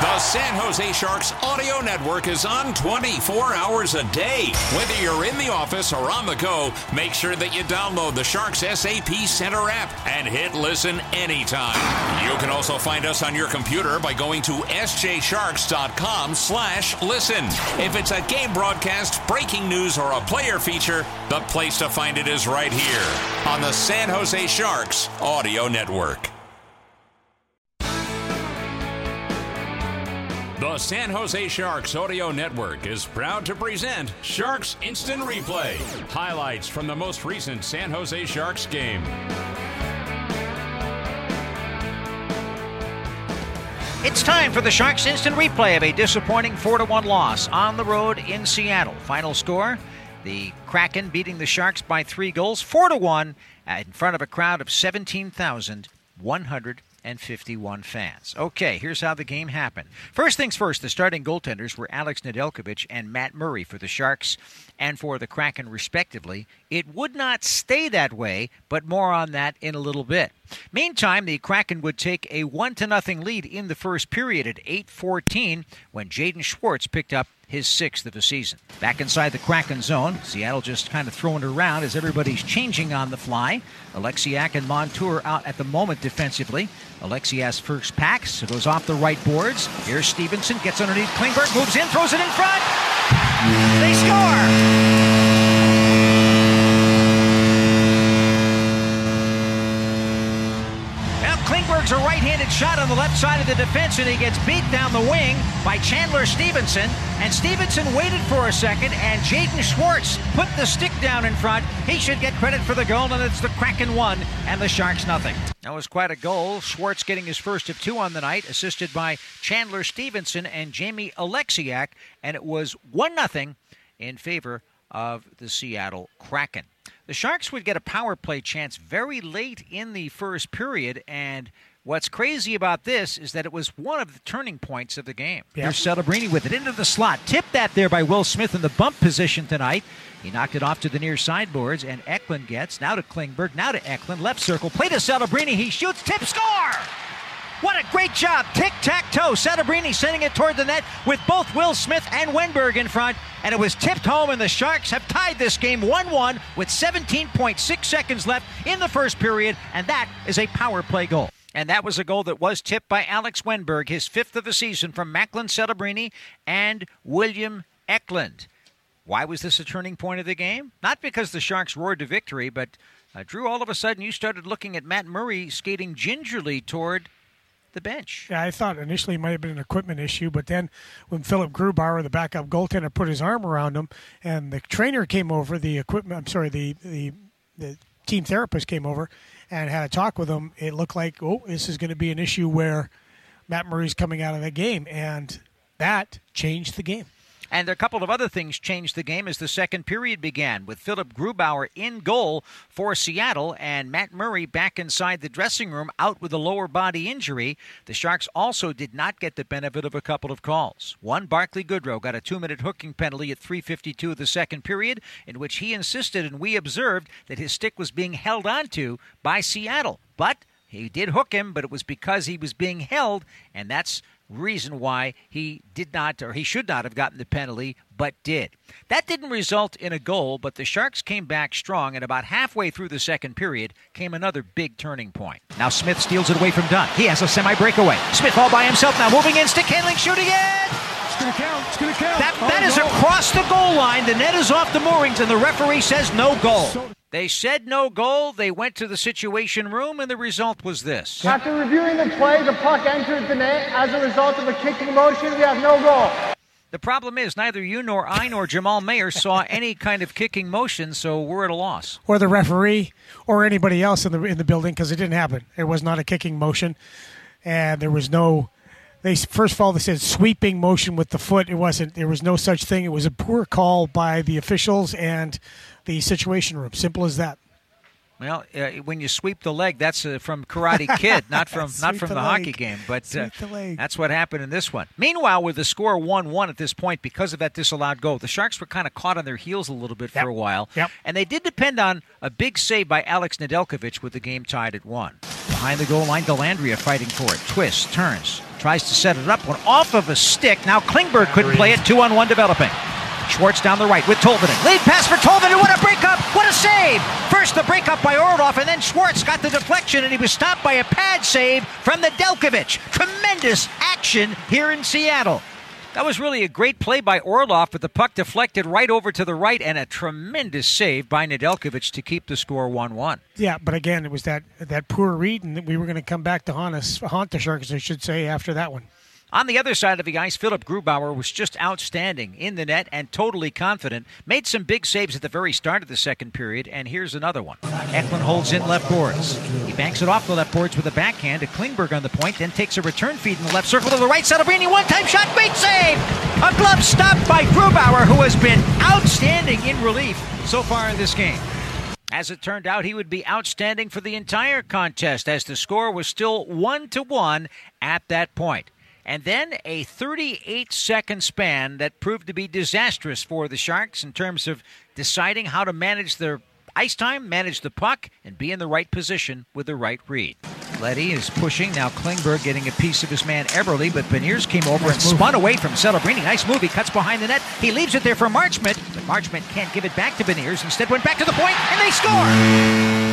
The San Jose Sharks audio network is on 24 hours a day. Whether you're in the office or on the go, make sure that you download the Sharks SAP Center app and hit listen anytime. You can also find us on your computer by going to sjsharks.com/listen. If it's a game broadcast, breaking news, or a player feature, the place to find it is right here on the San Jose Sharks audio network. The San Jose Sharks Audio Network is proud to present Sharks Instant Replay. Highlights from the most recent San Jose Sharks game. It's time for the Sharks Instant Replay of a disappointing 4-1 loss on the road in Seattle. Final score, the Kraken beating the Sharks by 3 goals, 4-1, in front of a crowd of 17,151 fans. Okay, here's how the game happened. First things first, the starting goaltenders were Alex Nedeljkovic and Matt Murray for the Sharks and for the Kraken, respectively. It would not stay that way, but more on that in a little bit. Meantime, the Kraken would take a 1-0 lead in the first period at 8:14 when Jaden Schwartz picked up his 6th of the season. Back inside the Kraken zone, Seattle just kind of throwing it around as everybody's changing on the fly. Alexiak and Montour out at the moment defensively. Alexiak's first pack, so goes off the right boards. Here's Stevenson, gets underneath Klingberg, moves in, throws it in front. They score! Klingberg's a right-handed shot on the left side of the defense, and he gets beat down the wing by Chandler Stevenson. And Stevenson waited for a second, and Jaden Schwartz put the stick down in front. He should get credit for the goal, and it's the Kraken 1 and the Sharks nothing. That was quite a goal. Schwartz getting his first of 2 on the night, assisted by Chandler Stevenson and Jamie Alexiak, and it was 1-0 in favor of the Seattle Kraken. The Sharks would get a power play chance very late in the first period, and what's crazy about this is that it was one of the turning points of the game. Yeah. Here's Celebrini with it into the slot. Tipped that there by Will Smith in the bump position tonight. He knocked it off to the near sideboards, and Eklund gets, now to Klingberg, now to Eklund, left circle, play to Celebrini, he shoots, tip, score! What a great job. Tic-tac-toe. Celebrini sending it toward the net with both Will Smith and Wenberg in front. And it was tipped home, and the Sharks have tied this game 1-1 with 17.6 seconds left in the first period. And that is a power play goal. And that was a goal that was tipped by Alex Wenberg, his 5th of the season, from Macklin Celebrini and William Eklund. Why was this a turning point of the game? Not because the Sharks roared to victory, but Drew, all of a sudden you started looking at Matt Murray skating gingerly toward the bench. Yeah, I thought initially it might have been an equipment issue, but then when Philip Grubauer, the backup goaltender, put his arm around him, and the trainer came over, the team therapist came over and had a talk with him, it looked like, this is going to be an issue where Matt Murray's coming out of the game, and that changed the game. And a couple of other things changed the game as the second period began, with Philip Grubauer in goal for Seattle and Matt Murray back inside the dressing room out with a lower body injury. The Sharks also did not get the benefit of a couple of calls. One, Barclay Goodrow got a 2-minute hooking penalty at 3:52 of the second period, in which he insisted and we observed that his stick was being held onto by Seattle. But he did hook him, but it was because he was being held, and that's reason why he did not, or he should not have gotten the penalty, but did. That didn't result in a goal, but the Sharks came back strong, and about halfway through the second period came another big turning point. Now Smith steals it away from Dunn. He has a semi-breakaway. Smith all by himself now, moving in, stick handling, shooting it! It's going to count. It's going to count. That is across the goal line. The net is off the moorings, and the referee says no goal. They said no goal. They went to the situation room, and the result was this. After reviewing the play, the puck entered the net. As a result of a kicking motion, we have no goal. The problem is neither you nor I nor Jamal Mayer saw any kind of kicking motion, so we're at a loss. Or the referee or anybody else in the building, because it didn't happen. It was not a kicking motion, and there was no. First of all, they said sweeping motion with the foot. It wasn't. There was no such thing. It was a poor call by the officials and the situation room. Simple as that. Well, when you sweep the leg, that's from Karate Kid, not from the hockey game. But that's what happened in this one. Meanwhile, with the score 1-1 at this point, because of that disallowed goal, the Sharks were kind of caught on their heels a little bit for a while. Yep. And they did depend on a big save by Alex Nedeljkovic with the game tied at 1. Behind the goal line, Dellandrea fighting for it. Twists, turns, tries to set it up. One off of a stick. Now Klingberg couldn't play it. 2-on-1 developing. Schwartz down the right with Tolvanen. Lead pass for Tolvanen. What a breakup. What a save. First the breakup by Orlov, and then Schwartz got the deflection, and he was stopped by a pad save from Nedeljkovic. Tremendous action here in Seattle. That was really a great play by Orlov, but the puck deflected right over to the right, and a tremendous save by Nedeljkovic to keep the score 1-1. Yeah, but again, it was that poor read, and we were going to come back to haunt the Sharks, I should say, after that one. On the other side of the ice, Philip Grubauer was just outstanding in the net and totally confident. Made some big saves at the very start of the second period, and here's another one. Eklund holds in left boards. He banks it off the left boards with a backhand to Klingberg on the point, then takes a return feed in the left circle to the right. Celebrini, one-time shot, great save! A glove stop by Grubauer, who has been outstanding in relief so far in this game. As it turned out, he would be outstanding for the entire contest, as the score was still 1-1 at that point. And then a 38-second span that proved to be disastrous for the Sharks in terms of deciding how to manage their ice time, manage the puck, and be in the right position with the right read. Leddy is pushing. Now Klingberg getting a piece of his man Eberle, but Beniers came over and spun away from Celebrini. Nice move. He cuts behind the net. He leaves it there for Marchment, but Marchment can't give it back to Beniers. Instead went back to the point, and they score!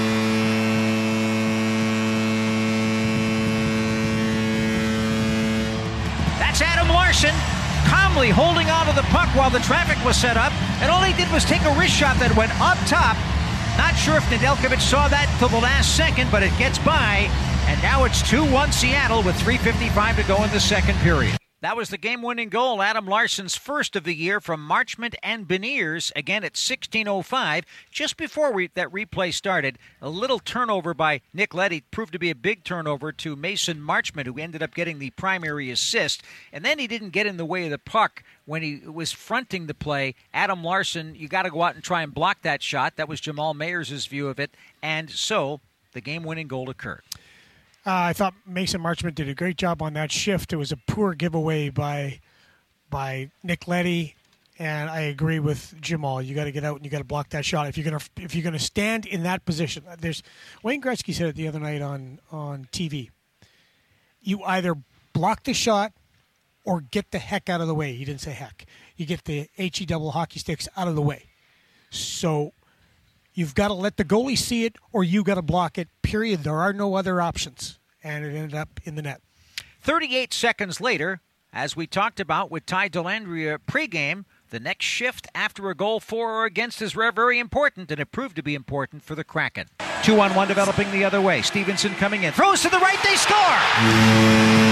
That's Adam Larsson calmly holding on to the puck while the traffic was set up, and all he did was take a wrist shot that went up top. Not sure if Nedeljkovic saw that till the last second, but it gets by, and now it's 2-1 Seattle with 3:55 to go in the second period. That was the game-winning goal, Adam Larsson's first of the year from Marchment and Beniers, again at 16:05. Just before that replay started, a little turnover by Nick Leddy proved to be a big turnover to Mason Marchment, who ended up getting the primary assist. And then he didn't get in the way of the puck when he was fronting the play. Adam Larsson, you got to go out and try and block that shot. That was Jamal Mayers' view of it. And so the game-winning goal occurred. I thought Mason Marchment did a great job on that shift. It was a poor giveaway by Nick Leddy, and I agree with Jamal. You got to get out and you got to block that shot if you're gonna stand in that position. Wayne Gretzky said it the other night on TV. You either block the shot or get the heck out of the way. He didn't say heck. You get the HE double hockey sticks out of the way. So you've got to let the goalie see it, or you got to block it, period. There are no other options. And it ended up in the net. 38 seconds later, as we talked about with Ty Dellandrea pregame, the next shift after a goal for or against is very important, and it proved to be important for the Kraken. 2-on-1 developing the other way. Stevenson coming in. Throws to the right. They score!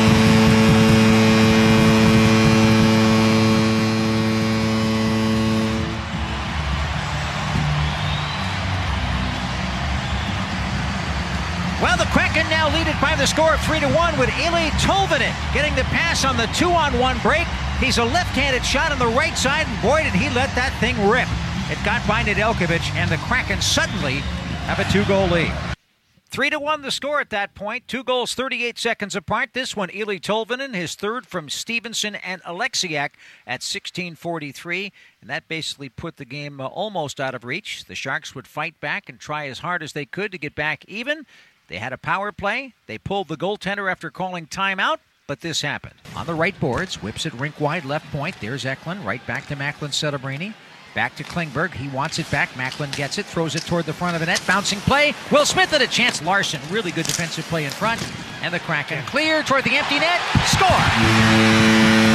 Well, the Kraken now lead it by the score of 3-1 with Eeli Tolvanen getting the pass on the 2-on-1 break. He's a left-handed shot on the right side, and boy, did he let that thing rip. It got by Nedeljkovic, and the Kraken suddenly have a 2-goal lead. 3-1 the score at that point. 2 goals 38 seconds apart. This one, Eeli Tolvanen, his third from Stevenson and Alexiak at 16:43. And that basically put the game almost out of reach. The Sharks would fight back and try as hard as they could to get back even. They had a power play. They pulled the goaltender after calling timeout, but this happened. On the right boards, whips it rink wide left point. There's Eklund, right back to Macklin Celebrini. Back to Klingberg. He wants it back. Macklin gets it, throws it toward the front of the net. Bouncing play. Will Smith at a chance. Larsson, really good defensive play in front. And the Kraken clear toward the empty net. Score!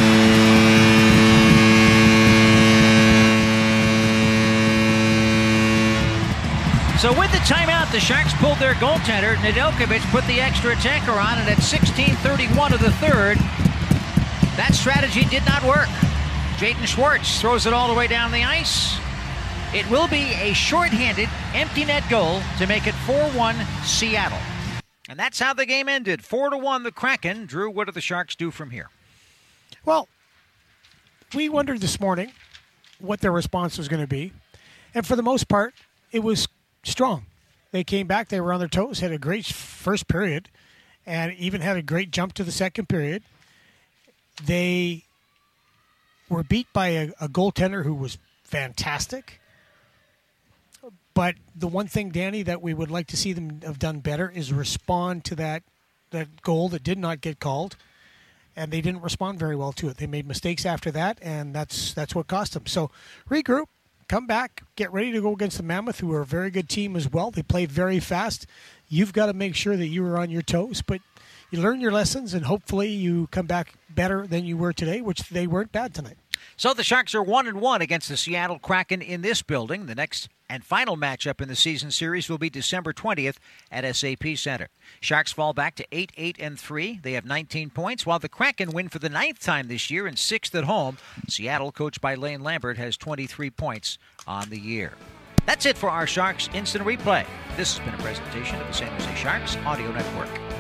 So with the timeout, the Sharks pulled their goaltender. Nedeljkovic put the extra attacker on, and at 16:31 of the third, that strategy did not work. Jaden Schwartz throws it all the way down the ice. It will be a shorthanded, empty net goal to make it 4-1 Seattle. And that's how the game ended. 4-1 the Kraken. Drew, what do the Sharks do from here? Well, we wondered this morning what their response was going to be. And for the most part, it was strong. They came back. They were on their toes, had a great first period, and even had a great jump to the second period. They were beat by a goaltender who was fantastic. But the one thing, Danny, that we would like to see them have done better is respond to that goal that did not get called, and they didn't respond very well to it. They made mistakes after that, and that's what cost them. So regroup. Come back, get ready to go against the Mammoth, who are a very good team as well. They play very fast. You've got to make sure that you are on your toes, but you learn your lessons, and hopefully you come back better than you were today, which they weren't bad tonight. So the Sharks are 1-1 against the Seattle Kraken in this building. The next and final matchup in the season series will be December 20th at SAP Center. Sharks fall back to 8-3. They have 19 points, while the Kraken win for the 9th time this year and 6th at home. Seattle, coached by Lane Lambert, has 23 points on the year. That's it for our Sharks Instant Replay. This has been a presentation of the San Jose Sharks Audio Network.